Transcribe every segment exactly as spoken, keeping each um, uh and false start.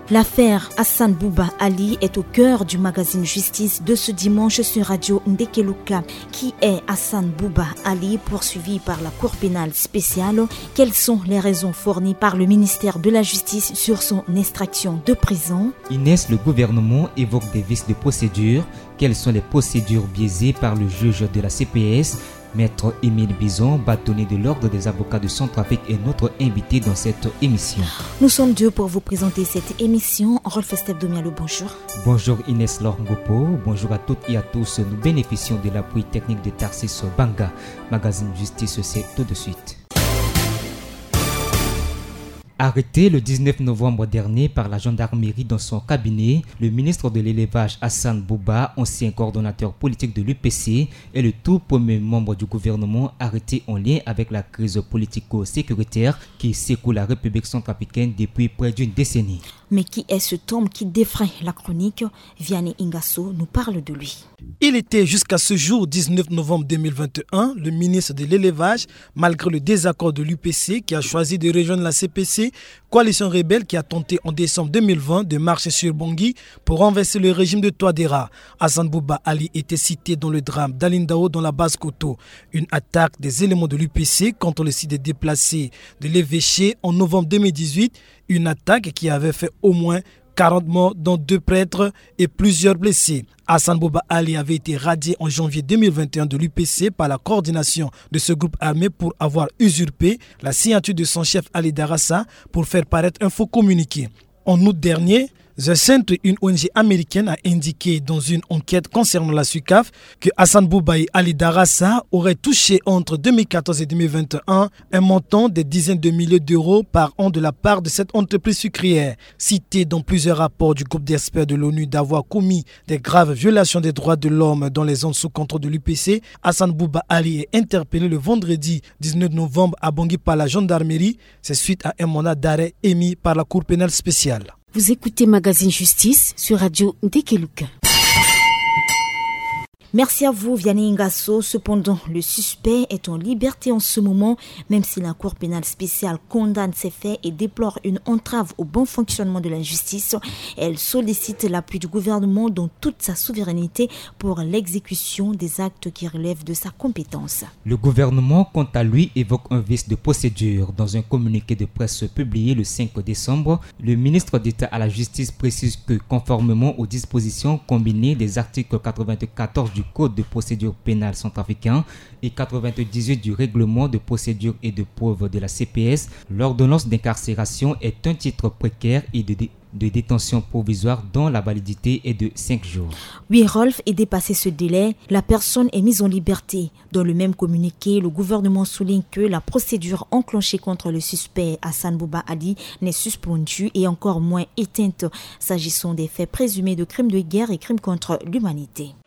L'affaire Hassan Bouba Ali est au cœur du magazine Justice de ce dimanche sur Radio Ndekeluka. Qui est Hassan Bouba Ali, poursuivi par la Cour pénale spéciale? Quelles sont les raisons fournies par le ministère de la Justice sur son extraction de prison? Inès, le gouvernement évoque des vices de procédure. Quelles sont les procédures biaisées par le juge de la C P S? Maître Émile Bison, bâtonnier de l'Ordre des avocats de Centrafrique, est notre invité dans cette émission. Nous sommes deux pour vous présenter cette émission. Rolf Esteve Domialo, bonjour. Bonjour Inès Lorngopo, bonjour à toutes et à tous. Nous bénéficions de l'appui technique de Tarsis Banga. Magazine Justice, c'est tout de suite. Arrêté le dix-neuf novembre dernier par la gendarmerie dans son cabinet, le ministre de l'élevage Hassan Bouba, ancien coordonnateur politique de l'U P C, est le tout premier membre du gouvernement arrêté en lien avec la crise politico-sécuritaire qui secoue la République centrafricaine depuis près d'une décennie. Mais qui est cet homme qui défraie la chronique? Vianney Ingasso nous parle de lui. Il était jusqu'à ce jour, dix-neuf novembre deux mille vingt et un, le ministre de l'élevage, malgré le désaccord de l'U P C qui a choisi de rejoindre la C P C, coalition rebelle qui a tenté en décembre deux mille vingt de marcher sur Bangui pour renverser le régime de Touadéra. Hassan Bouba Ali était cité dans le drame d'Alindao dans la Basse-Koto. Une attaque des éléments de l'U P C contre le site des déplacés de l'évêché en novembre deux mille dix-huit, une attaque qui avait fait au moins quarante morts, dont deux prêtres et plusieurs blessés. Hassan Bouba Ali avait été radié en janvier deux mille vingt et un de l'U P C par la coordination de ce groupe armé pour avoir usurpé la signature de son chef Ali Darassa pour faire paraître un faux communiqué. En août dernier, The Centre, une O N G américaine, a indiqué dans une enquête concernant la SUCAF que Hassan Bouba et Ali Darassa auraient touché entre deux mille quatorze et deux mille vingt et un un montant de dizaines de milliers d'euros par an de la part de cette entreprise sucrière. Cité dans plusieurs rapports du groupe d'experts de l'ONU d'avoir commis des graves violations des droits de l'homme dans les zones sous contrôle de l'U P C, Hassan Bouba Ali est interpellé le vendredi dix-neuf novembre à Bangui par la gendarmerie. C'est suite à un mandat d'arrêt émis par la Cour pénale spéciale. Vous écoutez Magazine Justice sur Radio Ndekeluka. Merci à vous, Vianney Ingasso. Cependant, le suspect est en liberté en ce moment, même si la Cour pénale spéciale condamne ces faits et déplore une entrave au bon fonctionnement de la justice. Elle sollicite l'appui du gouvernement dans toute sa souveraineté pour l'exécution des actes qui relèvent de sa compétence. Le gouvernement, quant à lui, évoque un vice de procédure. Dans un communiqué de presse publié le cinq décembre, le ministre d'État à la Justice précise que, conformément aux dispositions combinées des articles quatre-vingt-quatorze du Code de procédure pénale centrafricain et quatre-vingt-dix-huit du règlement de procédure et de preuve de la C P S, l'ordonnance d'incarcération est un titre précaire et de, dé- de détention provisoire dont la validité est de cinq jours. Oui, Rolf, et dépassé ce délai, la personne est mise en liberté. Dans le même communiqué, le gouvernement souligne que la procédure enclenchée contre le suspect Hassan Bouba Ali n'est suspendue et encore moins éteinte, s'agissant des faits présumés de crimes de guerre et crimes contre l'humanité.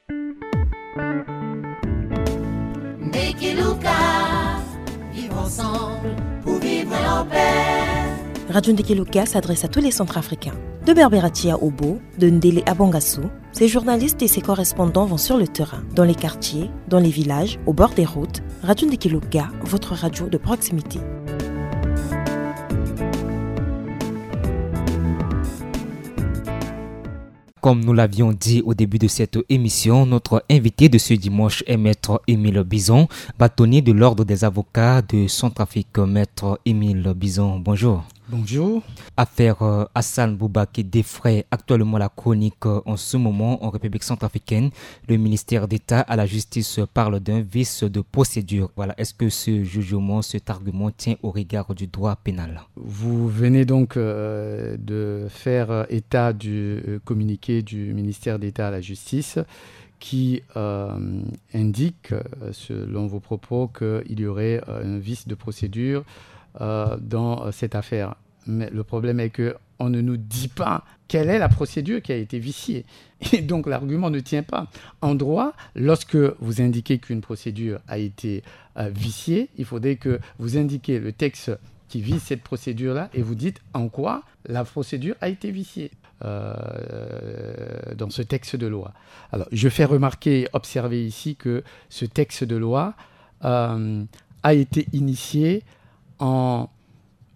Ndekeluka, vivre ensemble pour vivre en paix. Radio Ndekeluka s'adresse à tous les Centrafricains. De Berberatia à Obo, de Ndélé à Bangassou, ses journalistes et ses correspondants vont sur le terrain, dans les quartiers, dans les villages, au bord des routes. Radio Ndekeluka, votre radio de proximité. Comme nous l'avions dit au début de cette émission, notre invité de ce dimanche est Maître Émile Bison, bâtonnier de l'Ordre des avocats de Centrafrique. Maître Émile Bison, bonjour. Bonjour. Affaire euh, Hassan Bouba qui défraie actuellement la chronique euh, en ce moment en République centrafricaine. Le ministère d'État à la justice parle d'un vice de procédure. Voilà. Est-ce que ce jugement, cet argument tient au regard du droit pénal? Vous venez donc euh, de faire état du euh, communiqué du ministère d'État à la justice qui euh, indique, euh, selon vos propos, qu'il y aurait euh, un vice de procédure Euh, dans euh, cette affaire. Mais le problème est qu'on ne nous dit pas quelle est la procédure qui a été viciée. Et donc l'argument ne tient pas. En droit, lorsque vous indiquez qu'une procédure a été euh, viciée, il faudrait que vous indiquiez le texte qui vise cette procédure-là et vous dites en quoi la procédure a été viciée euh, dans ce texte de loi. Alors, je fais remarquer, observer ici que ce texte de loi euh, a été initié en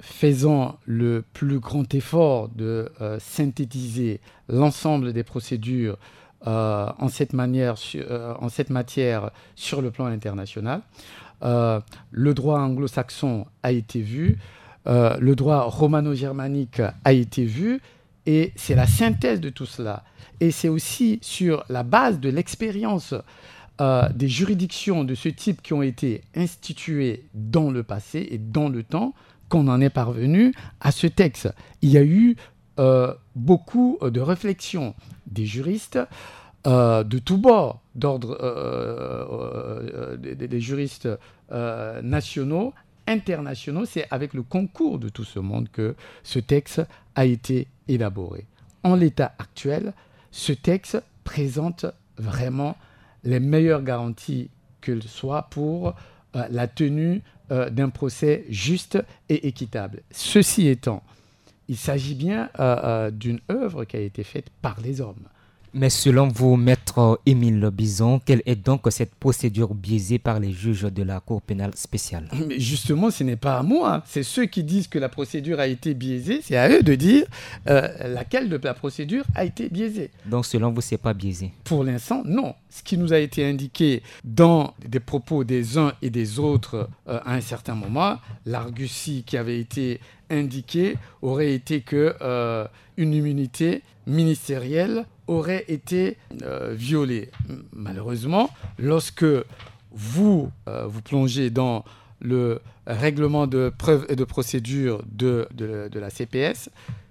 faisant le plus grand effort de euh, synthétiser l'ensemble des procédures euh, en, cette manière, euh, en cette matière sur le plan international. Euh, le droit anglo-saxon a été vu, euh, le droit romano-germanique a été vu, et c'est la synthèse de tout cela. Et c'est aussi sur la base de l'expérience euh, des juridictions de ce type qui ont été instituées dans le passé et dans le temps qu'on en est parvenu à ce texte. Il y a eu euh, beaucoup de réflexions des juristes euh, de tous bords, d'ordre euh, euh, des, des juristes euh, nationaux, internationaux. C'est avec le concours de tout ce monde que ce texte a été élaboré. En l'état actuel, ce texte présente vraiment les meilleures garanties qu'il soit pour euh, la tenue euh, d'un procès juste et équitable. Ceci étant, il s'agit bien euh, euh, d'une œuvre qui a été faite par les hommes. Mais selon vous, maître Émile Bison, quelle est donc cette procédure biaisée par les juges de la Cour pénale spéciale ? Mais justement, ce n'est pas à moi. C'est ceux qui disent que la procédure a été biaisée. C'est à eux de dire euh, laquelle de la procédure a été biaisée. Donc, selon vous, ce n'est pas biaisé ? Pour l'instant, non. Ce qui nous a été indiqué dans des propos des uns et des autres euh, à un certain moment, l'argutie qui avait été indiquée aurait été que euh, une immunité ministérielle aurait été euh, violée. Malheureusement, lorsque vous euh, vous plongez dans le règlement de preuve et de procédure de, de, de la C P S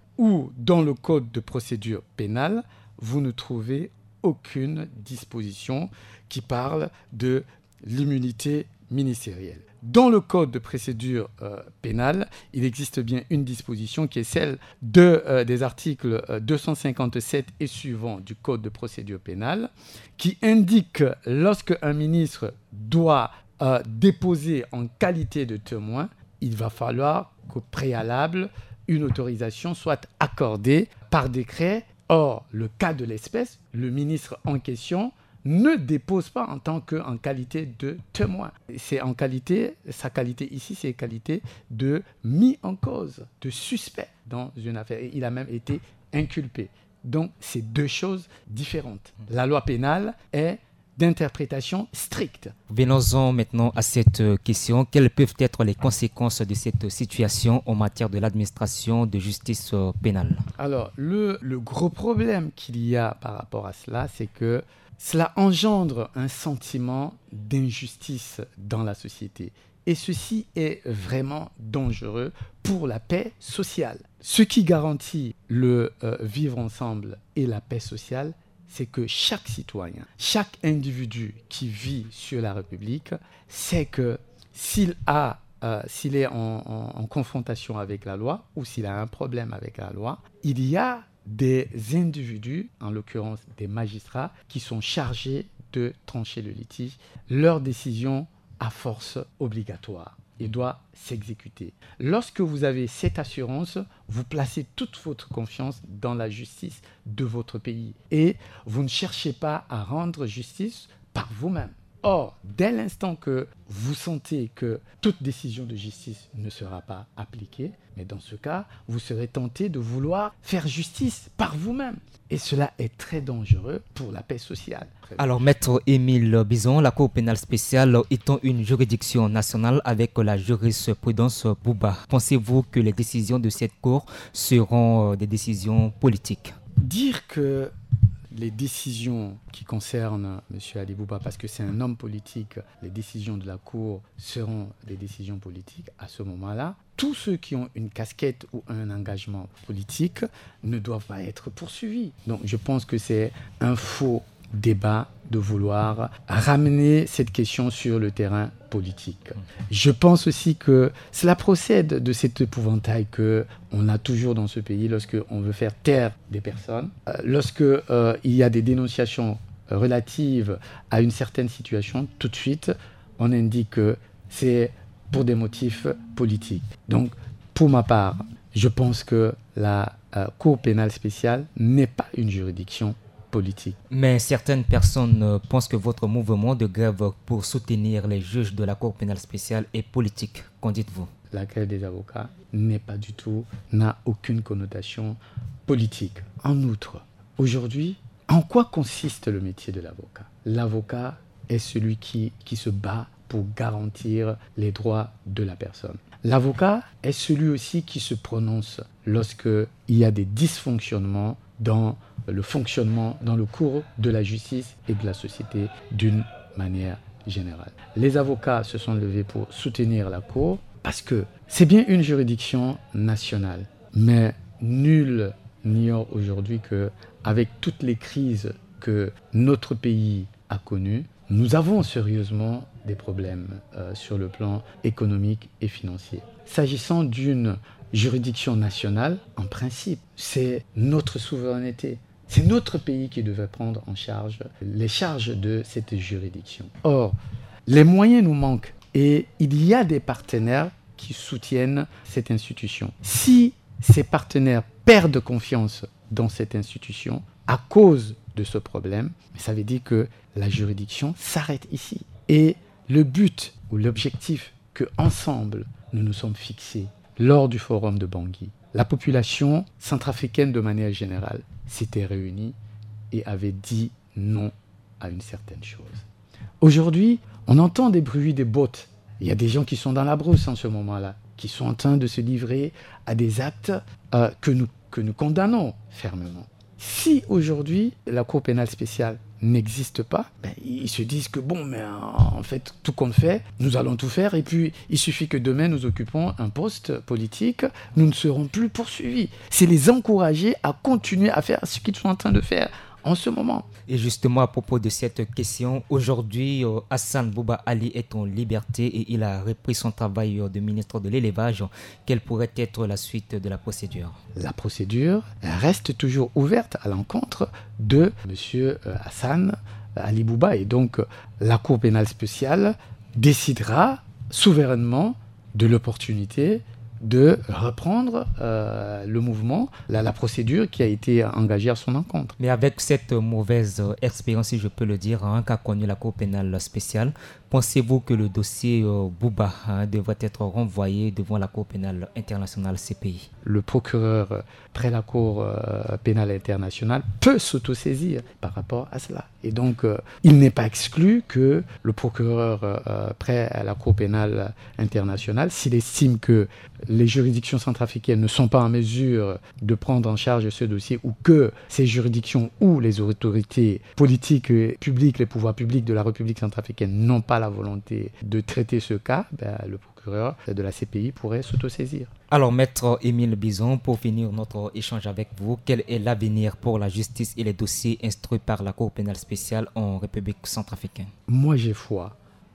ou dans le code de procédure pénale, vous ne trouvez aucune disposition qui parle de l'immunité ministérielle. Dans le code de procédure euh, pénale, il existe bien une disposition qui est celle de, euh, des articles euh, deux cent cinquante-sept et suivants du code de procédure pénale, qui indique que lorsque un ministre doit euh, déposer en qualité de témoin, il va falloir qu'au préalable, une autorisation soit accordée par décret. Or, le cas de l'espèce, le ministre en question ne dépose pas en tant qu'en qualité de témoin. C'est en qualité, sa qualité ici, c'est qualité de mis en cause, de suspect dans une affaire. Et il a même été inculpé. Donc, c'est deux choses différentes. La loi pénale est d'interprétation stricte. Venons-en maintenant à cette question. Quelles peuvent être les conséquences de cette situation en matière de l'administration de justice pénale ? Alors, le, le gros problème qu'il y a par rapport à cela, c'est que cela engendre un sentiment d'injustice dans la société. Et ceci est vraiment dangereux pour la paix sociale. Ce qui garantit le euh, vivre ensemble et la paix sociale, c'est que chaque citoyen, chaque individu qui vit sur la République sait que s'il a, euh, s'il est en, en, en confrontation avec la loi ou s'il a un problème avec la loi, il y a des individus, en l'occurrence des magistrats, qui sont chargés de trancher le litige. Leur décision a force obligatoire et doit s'exécuter. Lorsque vous avez cette assurance, vous placez toute votre confiance dans la justice de votre pays et vous ne cherchez pas à rendre justice par vous-même. Or, dès l'instant que vous sentez que toute décision de justice ne sera pas appliquée, mais dans ce cas, vous serez tenté de vouloir faire justice par vous-même. Et cela est très dangereux pour la paix sociale. Alors, maître Émile Bison, la Cour pénale spéciale étant une juridiction nationale avec la jurisprudence Bouba, pensez-vous que les décisions de cette Cour seront des décisions politiques ? Dire que les décisions qui concernent M. Ali Bouba, parce que c'est un homme politique, les décisions de la Cour seront des décisions politiques à ce moment-là. Tous ceux qui ont une casquette ou un engagement politique ne doivent pas être poursuivis. Donc je pense que c'est un faux débat de vouloir ramener cette question sur le terrain politique. Je pense aussi que cela procède de cet épouvantail qu'on a toujours dans ce pays lorsqu'on veut faire taire des personnes, euh, lorsqu'il euh, y a des dénonciations relatives à une certaine situation, tout de suite, on indique que c'est pour des motifs politiques. Donc, pour ma part, je pense que la euh, Cour pénale spéciale n'est pas une juridiction politique. Mais certaines personnes pensent que votre mouvement de grève pour soutenir les juges de la Cour pénale spéciale est politique. Qu'en dites-vous ? la grève des avocats n'est pas du tout, n'a aucune connotation politique. En outre, aujourd'hui, en quoi consiste le métier de l'avocat ? L'avocat est celui qui, qui se bat pour garantir les droits de la personne. L'avocat est celui aussi qui se prononce lorsqu'il y a des dysfonctionnements dans le fonctionnement, dans le cours de la justice et de la société d'une manière générale. Les avocats se sont levés pour soutenir la Cour parce que c'est bien une juridiction nationale, mais nul n'ignore aujourd'hui qu'avec toutes les crises que notre pays a connues, nous avons sérieusement des problèmes euh, sur le plan économique et financier. S'agissant d'une juridiction nationale, en principe, c'est notre souveraineté. C'est notre pays qui devait prendre en charge les charges de cette juridiction. Or, les moyens nous manquent et il y a des partenaires qui soutiennent cette institution. Si ces partenaires perdent confiance dans cette institution à cause de ce problème, ça veut dire que la juridiction s'arrête ici. Et le but ou l'objectif que ensemble nous nous sommes fixés lors du forum de Bangui, la population centrafricaine de manière générale s'était réunie et avait dit non à une certaine chose. Aujourd'hui, on entend des bruits des bottes. Il y a des gens qui sont dans la brousse en ce moment-là, qui sont en train de se livrer à des actes euh, que nous, que nous condamnons fermement. Si aujourd'hui, la Cour pénale spéciale n'existe pas, ben, ils se disent que bon, mais en fait, tout compte fait, nous allons tout faire et puis il suffit que demain nous occupons un poste politique, nous ne serons plus poursuivis. C'est les encourager à continuer à faire ce qu'ils sont en train de faire en ce moment. Et justement, à propos de cette question, aujourd'hui, euh, Hassan Bouba Ali est en liberté et il a repris son travail de ministre de l'élevage. Quelle pourrait être la suite de la procédure ? La procédure reste toujours ouverte à l'encontre de M. Hassan Ali Bouba. Et donc, la Cour pénale spéciale décidera souverainement de l'opportunité de reprendre euh, le mouvement, la, la procédure qui a été engagée à son encontre. Mais avec cette mauvaise expérience, si je peux le dire, hein, qu'a connu la Cour pénale spéciale, pensez-vous que le dossier euh, Bouba hein, devrait être renvoyé devant la Cour pénale internationale C P I ? Le procureur près la Cour euh, pénale internationale peut s'autosaisir par rapport à cela. Et donc, euh, il n'est pas exclu que le procureur euh, près à la Cour pénale internationale, s'il estime que les juridictions centrafricaines ne sont pas en mesure de prendre en charge ce dossier ou que ces juridictions ou les autorités politiques et publiques, les pouvoirs publics de la République centrafricaine n'ont pas la volonté de traiter ce cas, ben, le procureur de la C P I pourrait s'autosaisir. Alors, Maître Émile Bison, pour finir notre échange avec vous, quel est l'avenir pour la justice et les dossiers instruits par la Cour pénale spéciale en République centrafricaine ? Moi, j'ai foi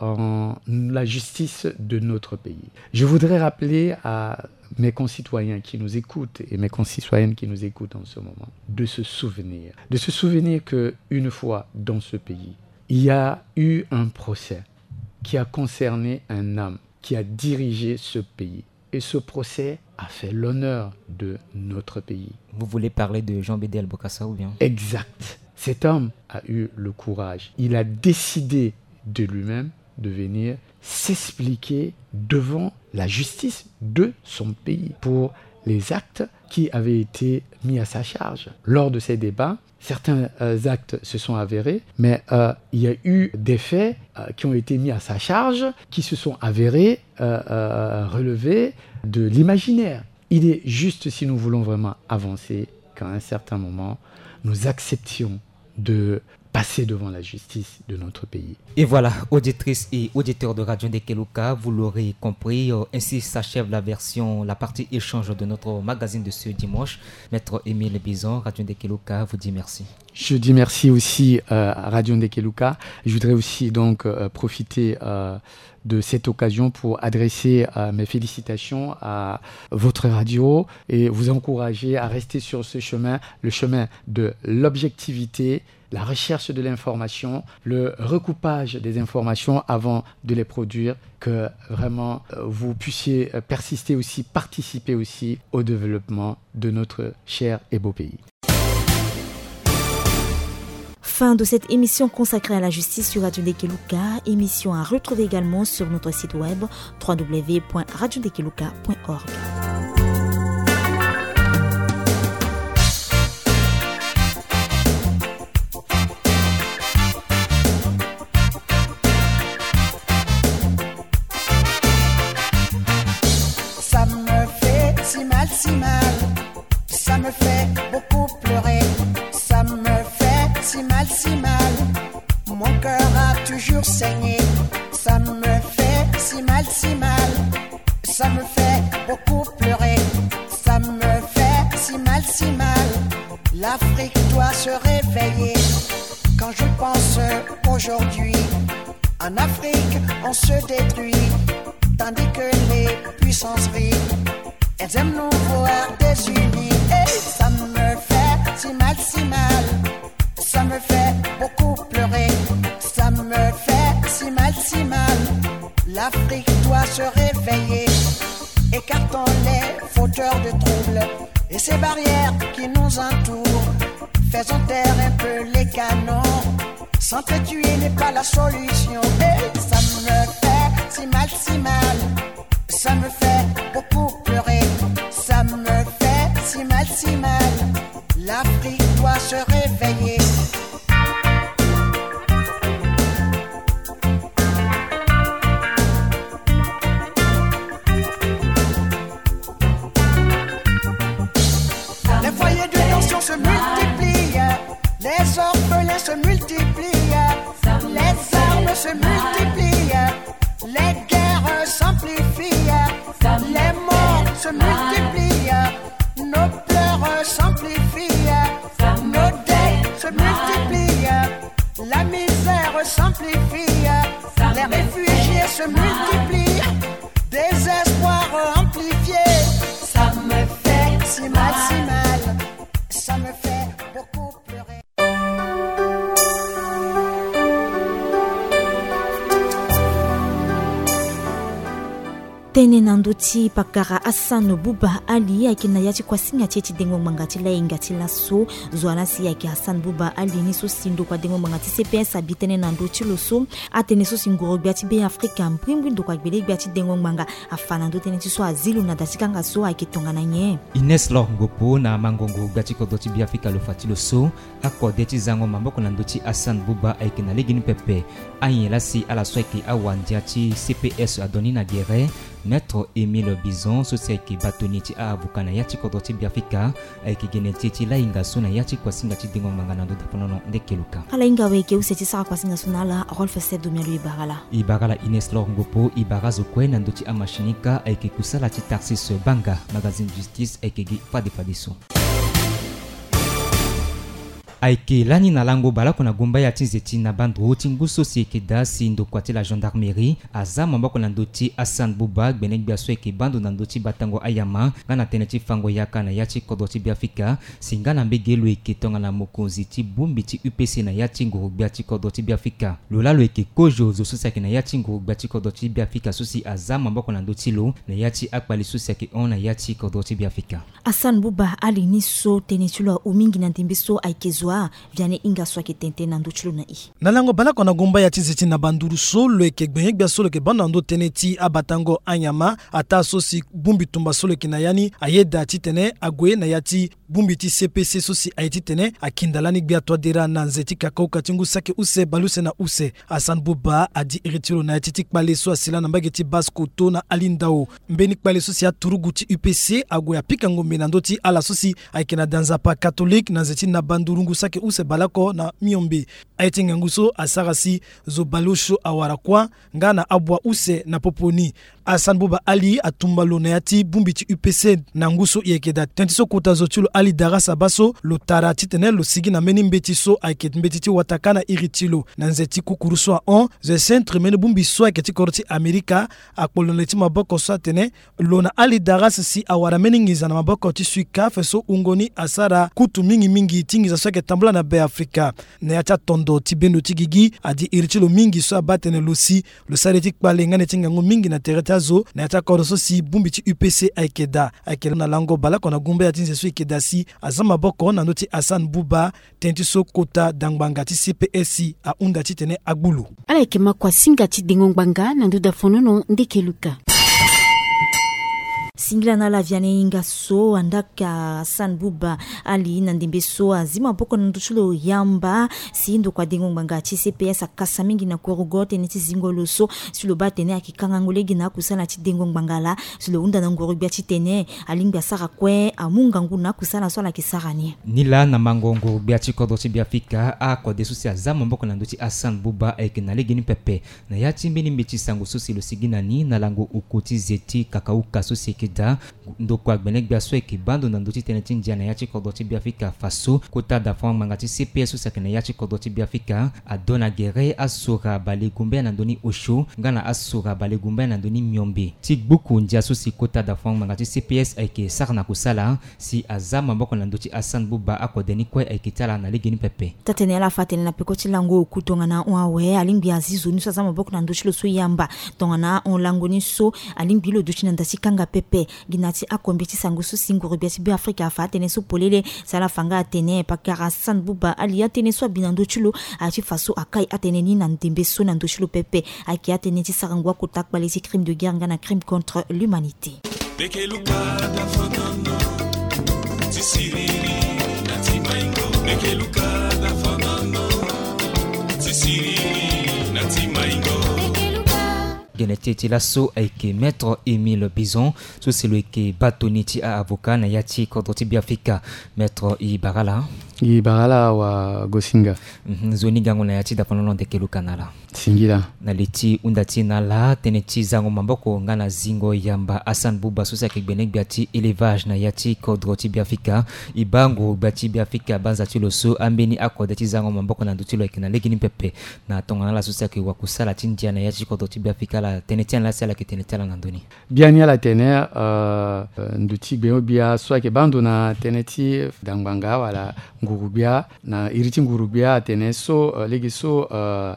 en la justice de notre pays. Je voudrais rappeler à mes concitoyens qui nous écoutent et mes concitoyennes qui nous écoutent en ce moment de se souvenir, de se souvenir qu'une fois dans ce pays, il y a eu un procès qui a concerné un homme qui a dirigé ce pays. Et ce procès a fait l'honneur de notre pays. Vous voulez parler de Jean Bédel Bokassa ou bien ? Exact. Cet homme a eu le courage. Il a décidé de lui-même de venir s'expliquer devant la justice de son pays pour les actes qui avaient été mis à sa charge. Lors de ces débats, certains euh, actes se sont avérés, mais euh, il y a eu des faits euh, qui ont été mis à sa charge, qui se sont avérés euh, euh, relevés de l'imaginaire. Il est juste, si nous voulons vraiment avancer, qu'à un certain moment, nous acceptions de passer devant la justice de notre pays. Et voilà, auditrices et auditeurs de Radio Ndekeluka, vous l'aurez compris, ainsi s'achève la version, la partie échange de notre magazine de ce dimanche. Maître Émile Bison, Radio Ndekeluka vous dit merci. Je dis merci aussi euh, à Radio Ndekeluka. Je voudrais aussi donc euh, profiter euh, de cette occasion pour adresser euh, mes félicitations à votre radio et vous encourager à rester sur ce chemin, le chemin de l'objectivité, la recherche de l'information, le recoupage des informations avant de les produire, que vraiment euh, vous puissiez persister aussi, participer aussi au développement de notre cher et beau pays. Fin de cette émission consacrée à la justice sur Radio Ndekeluka, émission à retrouver également sur notre site web w w w point radio ndekeluka point org. Ça me fait si mal, si mal, ça me fait beaucoup pleurer, ça me fait si mal, si mal, mon cœur a toujours saigné, ça me fait si mal, si mal, ça me fait beaucoup pleurer, ça me fait si mal, si mal, l'Afrique doit se réveiller, quand je pense qu'aujourd'hui, en Afrique on se détruit, tandis que les puissances rient, elles aiment nous voir désunis. Et ça me fait si mal, si mal, ça me fait beaucoup pleurer, ça me fait si mal, si mal, l'Afrique doit se réveiller, écartons les fauteurs de troubles et ces barrières qui nous entourent, faisons taire un peu les canons, s'entretuer n'est pas la solution. Et ça me fait si mal, si mal, ça me fait beaucoup pleurer, ça me fait si mal, si mal, l'Afrique doit se réveiller. Les foyers de tension se multiplient, les orphelins se multiplient, les armes se multiplient, les guerres s'amplifient, les morts se multiplient, nos pleurs s'amplifient, nos dettes se multiplient, la misère s'amplifie, les réfugiés se multiplient, désespoir amplifié, ça me fait si mal, si mal, ça me fait beaucoup pleurer. Tene nandoti pakara Hassan Bouba Ali akina yati kwa singa cheti dengo mangati la ingati la so zoana si yaki Hassan Bouba Ali ni so sindo kwa dengo mangati C P S abitene nandoti lo so atene so singoro biati be Afrika mprimbi ndo kwa gbele biati dengo manga afana ndo tene so azilu na dasikanga so akitonga na nye Ines Lorgopo na mangongo biati ko doti bi Afrika lo fatilo so akodeti zango mamboko na ndoti Hassan Bouba aikina legini pepe ayela si ala sweki awandiati C P S adoni na guerre Maître Émile Bison société batoniti a avukana yati kodoti biafika aiki genetiti la inga suna yati kwa singa ti dingo mangana ndo taponono Ndekeluka ala inga weke useti sa kwa singa suna la Rolf Seb Domialu Ibarala Ibarala Ines Lorgopo Ibarazo kwena ndoti amashinika aiki kusala ti Tarsis Banga magazine justice aiki gi fade fadiso Aike lani na lango bala kona gomba ya tinzeti na bandro tinguso sieke da sindo kwate la gendarmerie aza mamba kona ndoti Hassan Bouba benek biaso eke bando na ndoti batango ayama ngana teneti fango yaka na yachi kodoti biafika singana mbegelo eke tonga na mokonzi ti bumbi ti U P C na yachi ngoro biati kodoti biafika lola lo eke kojo zo susake na yachi ngoro biati kodoti biafika susi aza mamba kona ndoti lo na yachi akpali susake on na yachi kodoti biafika Hassan Bouba Ali ni so tenetula umingi na ndimbiso aikezo viane inga swaki tente na ndochilo na i nalango bala kona gomba ya tizeti na banduru solo eke gbenyek bia solo ke banda ndo teneti abatango anyama ata sosi bumbi tumba solo ke na yani ayeda ti tene agwe na yati bumbi ti C P C sosi ayeti tene akindalani bia twadera na nzeti kakao katingu sake use baluse na use Hassan Bouba adi eritiro na yati tikpale so asila na mbage ti basko to na alindao mbeni kpale sosi ya turugu ti U P C agwe apika ngombe na ndoti ala sosi aikena danzapa catholique na nzeti na bandurungu sake use balako na miombe ayeti nganguso asarasi zo balosho awarakwa ngana abwa use na poponi Hassan Bouba Ali atumbalo na yati bumbi ti U P C na nguso yekeda tentiso kota zotulo Ali Darasa baso lo tarati tene lo sigi na meni mbeti so ayeket mbeti ti watakana iritilo na nzeti kukuruso a on ze centre meni bumbi so ayeti korti Amerika akpolo leti maboko so tene lo na Ali Darasa si awara meni ngiza na maboko ti suika feso ungoni asara kutu mingi mingi tingi za so tambula na be Afrika na ya cha tondo tibendo tigigi adi irichilo mingi so abatene lusi le saretik pale ngane tingango mingi na teretazo na ya cha koroso si bumbi ti U P C aikeda aikeda na lango bala kona gumbe ya tinze so ikeda si azama boko na noti Hassan Bouba tenti so kota dangbanga ti C P S I a unda ti tene agbulu ala ikema kwa singa ti dingongbanga na nduda fonono ndikeluka Singla na la viane inga so andaka Hassan Bouba ali nandembe so azima boko nanduchulo yamba sindo kwa dingo mbanga chi C P S akasa mingi na korogote neti zingolo so sulo batene akikanga ngolegi na kusala chi dingo mbangala sulo unda na ngorobia chi tene alinga sara kwe amunga nguna kusala so la kisarani nila na mangongo bia chi kodo chi biafika a ko desusi azama boko nanduchi Hassan Bouba eke na legini pepe na yachi mbini mbechi sango susi lo sigina ni na lango ukuti zeti kakauka susi da ndoko agbenek bia so eki bando na ndoti tene tindia na yachi kodoti biafika faso kota da fond mangati C P S so sakene yachi kodoti biafika adona gere asura bale gumbe na ndoni osho ngana asura bale gumbe na ndoni myombe tikbuku ndia so si kota da fond mangati C P S eke sarna kusala si azama mboko na ndoti Hassan Bouba akodeni kwe eke tala na ligini pepe tatene la fatene na pekoti lango kutonga na wawe alimbi azizo ni so azama mboko na ndoti lo so yamba tonga na on lango ni so alimbi lo duchi na ndasi kanga pepe ginati akombiti sangusu singuru biati bi Afrika fa tene so polele sala fanga tene pakara Hassan Bouba ali atene so binando chulo ati faso akai atene ni na ndembe so na ndochulo pepe aki atene ti sarangwa kotak balesi crime de guerre ngana crime contre l'humanité geneteti la so eke maître Émile Bison so c'est le ke batoniti a avocat na yati kodoti biafika maître Ibarala Ibarala wa Gosinga mm-hmm. Zoni gango na yati da panono de kelu kanala singila na leti undati na la teneti zango mamboko ngana zingo yamba Hassan Bouba so sa ke benek biati élevage na yati kodoti biafika ibango biati biafika banza tilo so ambeni akodati zango mamboko na ndutilo ekina legini pepe na tongana la so sa ke wakusala tindia na yati kodoti biafika la tenetian la sala ke tenetiala ngandoni biani la tene uh, nduti beo bia so ke bando na teneti dangbanga wala ngurubia na iriti ngurubia tene so uh, legi so uh,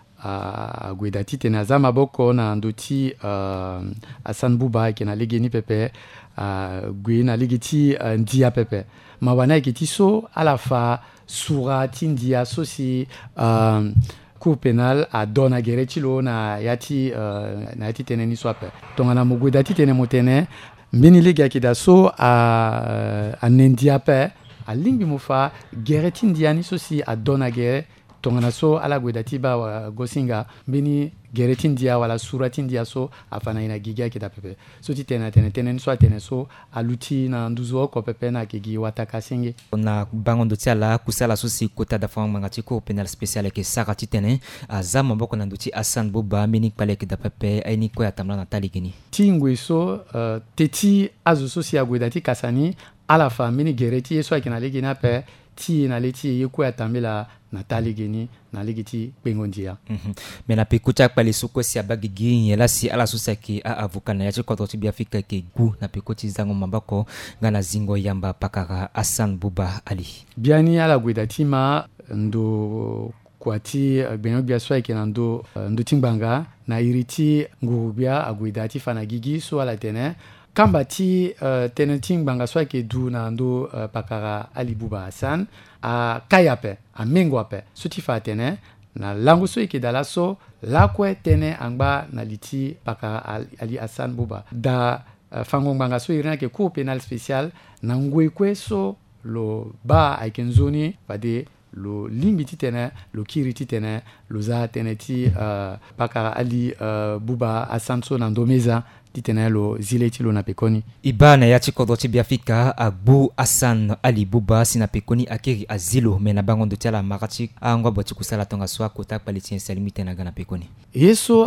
a gwedati tena zama boko na nduti uh, Hassan Bouba ke na legi ni pepe uh, gwe na legi ti uh, ndia pepe mawana ke ti so ala fa sura ti ndia so si uh, cour pénal a dona gere chilo na yati uh, na yati tene ni swape tongana mugwedati tene motene mbini legi akida so a a nendia pe a limbi mufa gere ti ndia ni so si a dona gere tongana so ala gwedati ba wa Gosinga mbini gere ti ndia wala sura ti ndia so afana ina giga kita pepe so ti tene tene tene so tene so aluti na nduzo ko pepe na kigi wataka singe na bango nduti ala kusala so si kota da fond mangati ko penal spécial ke sarati tene azama boko na nduti Hassan Bouba mbini pale ke da pepe aini ko atamla na taligini tingwe so uh, teti azo so si agwedati kasani ala fa mbini gere ti so akina legina pe ti na leti yeko atamela na taligini na ligiti bengondia mhm mais na pekucha pale suko si abagigi yela si ala susaki a avocat na yachi kodoti biafika ke gu na pekoti zango mambako ngana zingo yamba pakara Hassan Bouba ali biani ala gwedatima ndo kwati benyo bia so ke ndo ndo timbanga na iriti ngurubia agwedati fana gigi so ala tene kambati uh, teneting banga so ke du na ndo uh, pakara Ali Bouba Hassan a kayape a mengwape suti fa tene na langu so ke dala so la kwe tene angba na liti pakara Ali Hassan Bouba da uh, fango banga so irina ke cour pénal spécial na ngwe kwe so lo ba aikenzoni pade lo limbiti tene lo kiriti tene lo za teneti uh, pakara Ali uh, Bouba Hassan so na ndomeza titenelo zile tilo na pekoni ibana ya chikodoti biafika Abu Hassan Ali Bouba sina pekoni akiri azilo mena bango ndotela marati angwa boti kusala tonga swa kota palitien salimite na gana pekoni yeso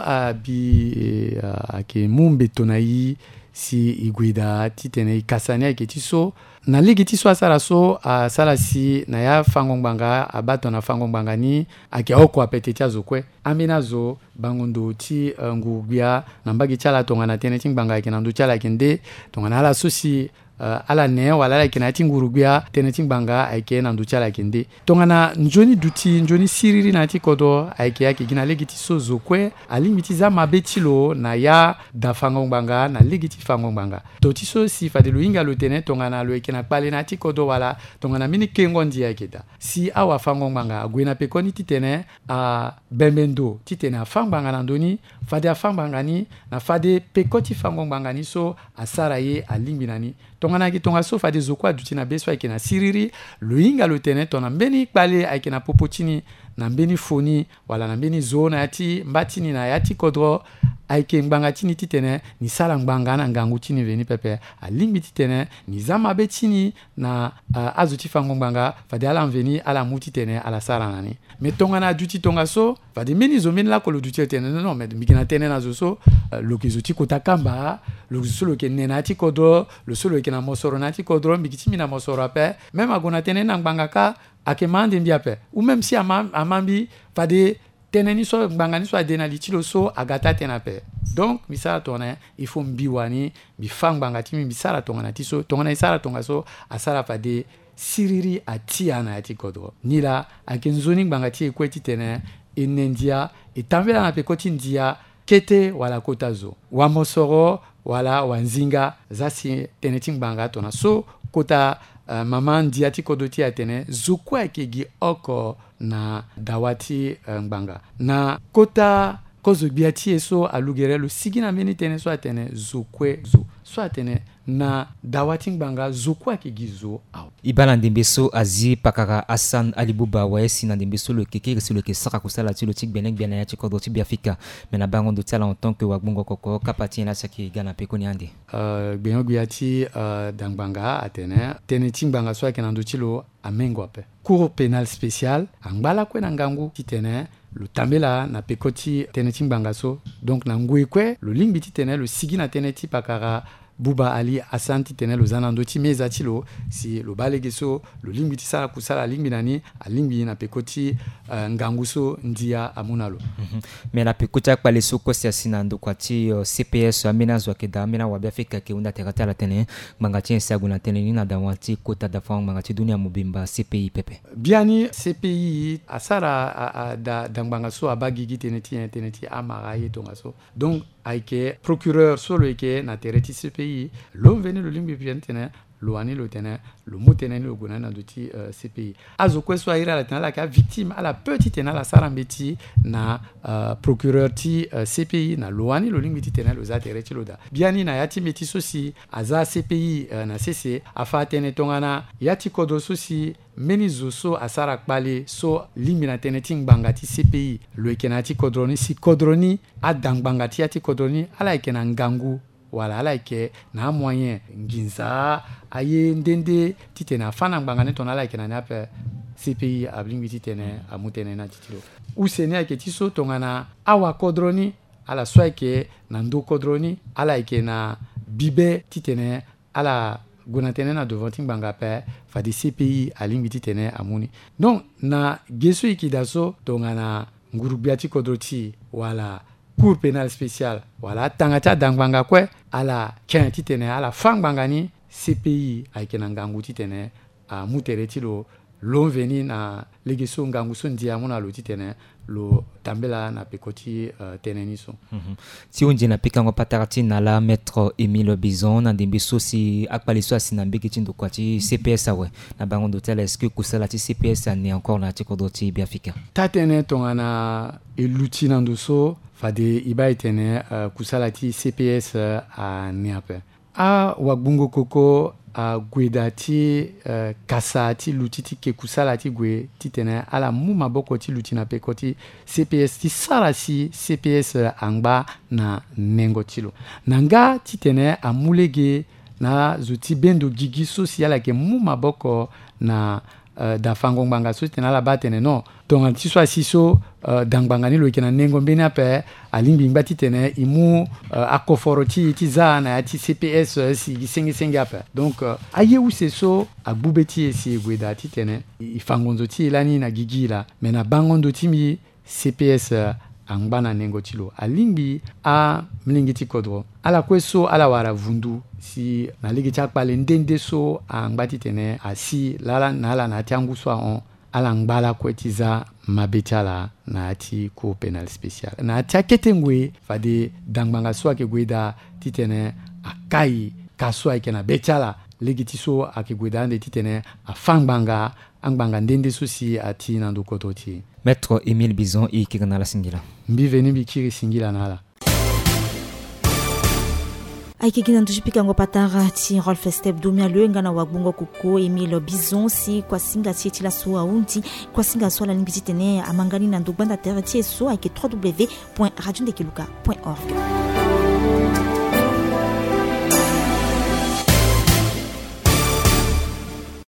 abi ake mumbe tonai si igwida titene kasania ke tiso na ligi tiso asala so a sala si na ya fangongbanga abato na fangongbangani ake oko apeteti azokwe aminazo bangondo ti uh, ngubia na mbagi chala tonga na tene tingbanga ke na ndo chala kende tonga na la sosi uh, ala ne wala ala yeke na ti ngurubia tene ti ngbanga ayeke na ndö ti ala yeke nde tongana nzoni duti nzoni siriri na ti kodro ayeke ayeke gi na lege ti so zo kue alingbi ti za mabe ti lo na ya dafango ngbanga na lege ti fango ngbanga to ti so si fade lo hinga lo tene tongana lo yeke na kpale na ti kodro wala tongana mbeni kengo ndi ayeke da si awafango ngbanga ague na pekoni ti tene abembe ndo ti tene afang ngbanga na ndöni fade afang ngbanga ni na fade peko ti fango ngbanga ni so asara ye alingbi na ni tongana yeke tonga so fade zo kue aduti na be so ayeke na siriri lo hinga lo tene tongana mbeni kpale ayeke na popo ti ni na mbeni foni wala na mbeni zo na ya ti mba ti ni na ya ti kodro ayeke ngbanga ti ni ti tene ni sara ngbanga na ngangu ti ni veni pepe alingbi ti tene ni za mabe ti ni na uh, azo ti fango ngbanga fade ala mveni ala mu ti tene ala sara na ni me tongana aduti tonga so fade mbeni zo mbeni lako lo duti lo tene non me mbigi na tene na zo so uh, lo yeke zo ti kota kamba lo so lo yeke ne na ti kodro lo so lo yeke na mosoro na ti kodro mbigi ti mbi na mosoro ape même ague na tene na ngbanga ka ayeke ma ande mbi ape ou même si ama, ama mbi fade tene ni so ngbanga ni so ade na li ti lo so aga ta tene ape donc mbi sara tongana il faut mbi wani mbi fa ngbanga ti mbi mbi sara tongana ti so tongana e sara tonga so asara fade siriri atia na ya ti kodro ni la ayeke nzoni ngbanga ti e kue ti tene e ne ndia e tambela na peko ti ndia kete wala kota zo wamosoro wala wanzinga za si tene ti ngbanga tongana so kota uh, mama ndia ti kodro ti atene zo kue ayeke gi oko na dawa ti uh, ngbanga na kota kozo gbia ti e so alugere lo sigi na mbeni tene so atene zo kue zo so atene na dawa ti ngbanga zo kue ayeke gi zo awe i ba na ndembe so azi pakara Hassan Ali Bouba waye si na ndembe so lo yeke iri si lo yeke sara kusala ti lo ti gbene gbia na ya ti kodro ti biafrika me na bango ndö ti ala en tant que wagbongo koko kapa ti nyen asi ayeke ga na peko ni ande uh, gbeno gbia ti uh, dangbanga atene tene ti ngbanga so ayeke na ndö ti lo amengo ape cour pénal spécial angbala kue na ngangu ti tene lo tambela na peko ti tene ti ngbanga so donc na ngue kue lo lingbi ti tene lo sigi na tënë ti pakara Bouba Ali Hassan ti tene lo za na ndö ti me eza ti lo si lo ba lege so lo lingbi ti sara kusala alingbi na ni alingbi na peko ti uh, ngangu so ndia amû na lo mm-hmm. me na peko ti akpale so kosi asi na ndokua ti uh, C P S ambeni azo ayeke da ambeni awabiafrika yeke hunda tere ti ala tene ngbanga ti ese ague na tënë ni na dawa ti kota dafa ngbanga ti dunia mobimba C P I pepe bia ni C P I asara a, a, da, da ngbanga so aba gigi tënë ti tënë ti amara ye tonga so donc ayeke procureur so lo yeke na tere ti C P I lo mveni lo lingbi piani tene lo ani lo tene lo mu tene ni lo gue na na ndö ti uh, C P I azo kue so airi ala tene ala yeke avictime ala peut ti tene ala sara mbe ti na uh, procureur ti uh, C P I na lo ani lo lingbi ti tene lo za tere ti lo da bia ni na ya ti mbe ti so si aza C P I uh, na sese afa atene tongana ya ti kodro so si mbeni zo so asara kpale so lingbi na tënë ti ngbanga ti C P I lo yeke na ti kodro ni si kodro ni ada ngbanga ti ya ti kodro ni ala yeke na ngangu wala ala yeke na moyen nginza aye ndende ti tene afa na ngbanga ni tongana ala yeke na ni ape C P I alingbi ti tene amû tene na ti ti lo use ni ayeke ti so tongana awa kodro ni ala so ayeke na ndö kodro ni ala yeke na bibe ti tene ala gue na tënë na devant ti ngbanga ape fade C P I alingbi ti tene amû ni donc na ge so yeke da so tongana ngurugbia ti kodro ti wala cour pénal spécial wala atanga ti adangbanga kue ala ken ti tene ala fa ngbanga ni C P I ayeke na ngangu ti tene amû tere ti lo lo mveni na lege so ngangu so ndia amû na lo ti tene lo tambela na peko ti uh, tene ni so mm-hmm. ti hondie na pekango patara ti na la maître Émile Bison na ndembe so si akpale so asi na mbege ti ndokua ti C P S awe na bango ndö ti ala est ce que kusala ti C P S ane encore na ti kodro ti biafrika ta tënë tongana e lu ti na ndö so fade i ba e tene uh, kusala ti C P S uh, ane ape awagbongo koko ague da ti uh, kasa ti lu ti ti ke kusala ti gue ti tene ala mu maboko ti lu ti na peko ti C P S ti sara si C P S uh, angba na nengo ti lo na nga ti tene amû lege na zo ti bendo gigi so si ala yeke mu maboko na uh, dafango ngbanga so ti tene ala ba tene non tongana ti so asi so uh, dangbanga ni lo yeke na nengo mbeni ape alingbi ngba ti tene i mu uh, akoforo ti ti za na ya ti C P S uh, si gi sengi-sengi ape donc uh, aye use so agbube ti e si e gue da ti tene i fango nzo ti e lani na gigi la me na bango ndö ti mbi C P S uh, angbana nengo tilo alingi a mlingiti kodro ala kweso ala wara vundu si na ligi chakpale ndende so angbati tene asi lala nala na tiangu so on ala ngbala kwetiza mabetala na ati ko penal special na ati aketengwe fade dangbanga so akegweda titene akai kaswa ikena betala legiti so akegweda nde titene afangbanga angbanga ndende so si ati nando kototi. Maître Émile Bison et Kiranala Singila. Mbiveni bikiri Singila nala. Aikigina ndujipika ngo patara ti Rolf Step domia lenga na wagbungo kuko Emile Bison si kwa singa ti la so aunti kwa singa so la lingiti tene amangani na ndubanda terre ti so avec w w w point radio ndekiluka point org.